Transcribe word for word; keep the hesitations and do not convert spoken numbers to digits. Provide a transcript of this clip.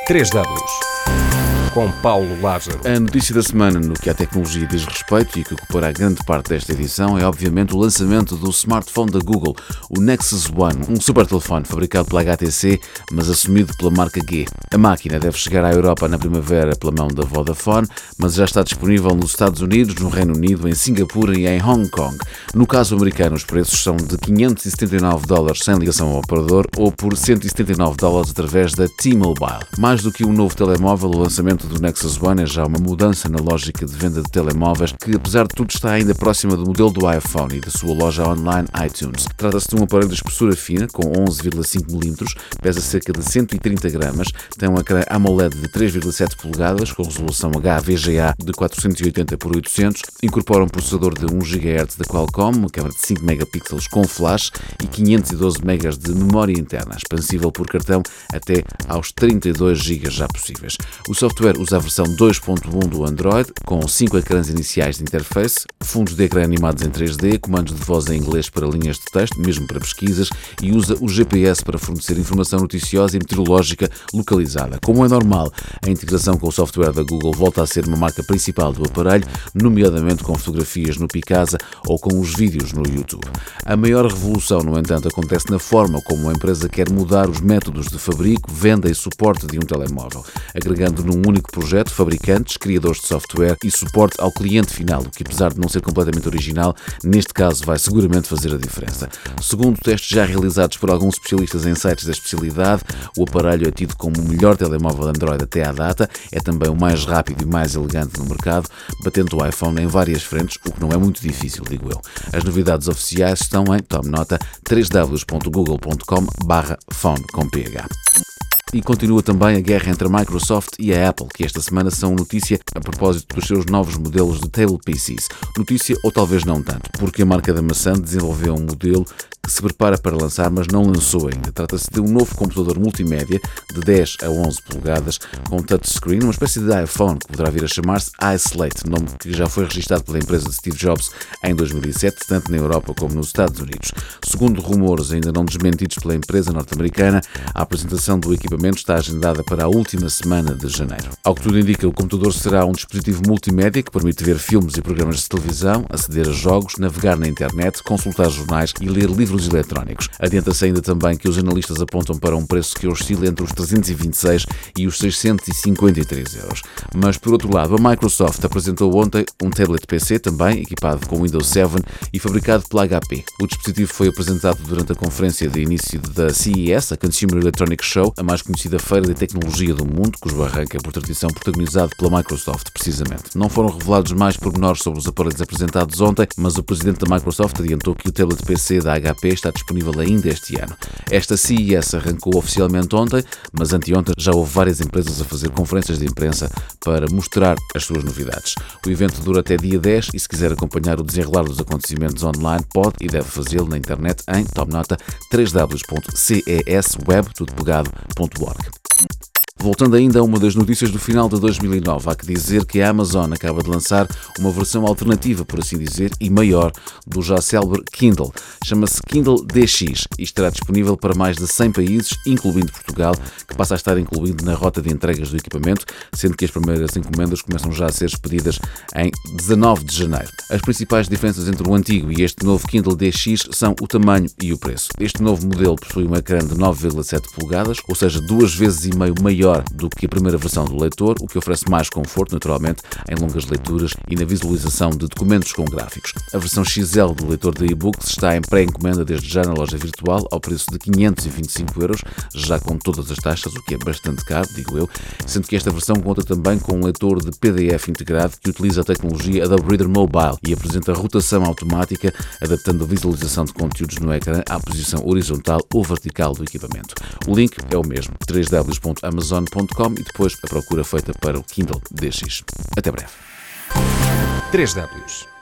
três W, com Paulo Lázaro. A notícia da semana no que à tecnologia diz respeito e que ocupará grande parte desta edição é obviamente o lançamento do smartphone da Google, o Nexus One, um super telefone fabricado pela H T C, mas assumido pela marca G. A máquina deve chegar à Europa na primavera pela mão da Vodafone, mas já está disponível nos Estados Unidos, no Reino Unido, em Singapura e em Hong Kong. No caso americano, os preços são de quinhentos e setenta e nove dólares sem ligação ao operador ou por cento e setenta e nove dólares através da T-Mobile. Mais do que um novo telemóvel, o lançamento do Nexus One é já uma mudança na lógica de venda de telemóveis que, apesar de tudo, está ainda próxima do modelo do iPhone e da sua loja online iTunes. Trata-se de um aparelho de espessura fina, com onze vírgula cinco milímetros, pesa cerca de cento e trinta gramas, tem um ecrã AMOLED de três vírgula sete polegadas, com resolução H V G A de quatrocentos e oitenta por oitocentos, incorpora um processador de um gigahertz da Qualcomm, uma câmera de cinco megapixels com flash e quinhentos e doze megas de memória interna, expansível por cartão até aos trinta e dois gigas já possíveis. O software usa a versão dois ponto um do Android, com cinco ecrãs iniciais de interface, fundos de ecrã animados em três D, comandos de voz em inglês para linhas de texto, mesmo para pesquisas, e usa o G P S para fornecer informação noticiosa e meteorológica localizada. Como é normal, a integração com o software da Google volta a ser uma marca principal do aparelho, nomeadamente com fotografias no Picasa ou com os vídeos no YouTube. A maior revolução, no entanto, acontece na forma como a empresa quer mudar os métodos de fabrico, venda e suporte de um telemóvel, agregando num único projeto fabricantes, criadores de software e suporte ao cliente final, o que, apesar de não ser completamente original, neste caso vai seguramente fazer a diferença. Segundo testes já realizados por alguns especialistas em sites da especialidade, o aparelho é tido como o melhor telemóvel Android até à data, é também o mais rápido e mais elegante no mercado, batendo o iPhone em várias frentes, o que não é muito difícil, digo eu. As novidades oficiais estão em, tome nota, três w ponto google ponto com barra phone com ph. E continua também a guerra entre a Microsoft e a Apple, que esta semana são notícia a propósito dos seus novos modelos de Table P Cs. Notícia, ou talvez não tanto, porque a marca da maçã desenvolveu um modelo que se prepara para lançar, mas não lançou ainda. Trata-se de um novo computador multimédia de dez a onze polegadas com touchscreen, uma espécie de iPhone que poderá vir a chamar-se iSlate, nome que já foi registado pela empresa de Steve Jobs em dois mil e sete, tanto na Europa como nos Estados Unidos. Segundo rumores ainda não desmentidos pela empresa norte-americana, a apresentação do equipamento está agendada para a última semana de janeiro. Ao que tudo indica, o computador será um dispositivo multimédia que permite ver filmes e programas de televisão, aceder a jogos, navegar na internet, consultar jornais e ler livros eletrónicos. Adianta-se ainda também que os analistas apontam para um preço que oscila entre os trezentos e vinte e seis e os seiscentos e cinquenta e três euros. Mas, por outro lado, a Microsoft apresentou ontem um tablet P C, também equipado com Windows sete e fabricado pela H P. O dispositivo foi apresentado durante a conferência de início da C E S, a Consumer Electronics Show, a mais conhecida feira de tecnologia do mundo, cujo arranque é por tradição protagonizado pela Microsoft, precisamente. Não foram revelados mais pormenores sobre os aparelhos apresentados ontem, mas o presidente da Microsoft adiantou que o tablet P C da H P está disponível ainda este ano. Esta C E S arrancou oficialmente ontem, mas anteontem já houve várias empresas a fazer conferências de imprensa para mostrar as suas novidades. O evento dura até dia dez e se quiser acompanhar o desenrolar dos acontecimentos online, pode e deve fazê-lo na internet em, tome nota, três w ponto cesweb tudo pegado ponto org. Voltando ainda a uma das notícias do final de dois mil e nove, há que dizer que a Amazon acaba de lançar uma versão alternativa, por assim dizer, e maior, do já célebre Kindle. Chama-se Kindle D X e estará disponível para mais de cem países, incluindo Portugal, que passa a estar incluído na rota de entregas do equipamento, sendo que as primeiras encomendas começam já a ser expedidas em dezanove de janeiro. As principais diferenças entre o antigo e este novo Kindle D X são o tamanho e o preço. Este novo modelo possui um ecrã de nove vírgula sete polegadas, ou seja, duas vezes e meio maior do que a primeira versão do leitor, o que oferece mais conforto, naturalmente, em longas leituras e na visualização de documentos com gráficos. A versão X L do leitor de e-books está em pré-encomenda desde já na loja virtual ao preço de quinhentos e vinte e cinco euros, já com todas as taxas, o que é bastante caro, digo eu, sendo que esta versão conta também com um leitor de P D F integrado que utiliza a tecnologia Adobe Reader Mobile e apresenta rotação automática, adaptando a visualização de conteúdos no ecrã à posição horizontal ou vertical do equipamento. O link é o mesmo, três w ponto amazon ponto com e depois a procura feita para o Kindle D X. Até breve. três W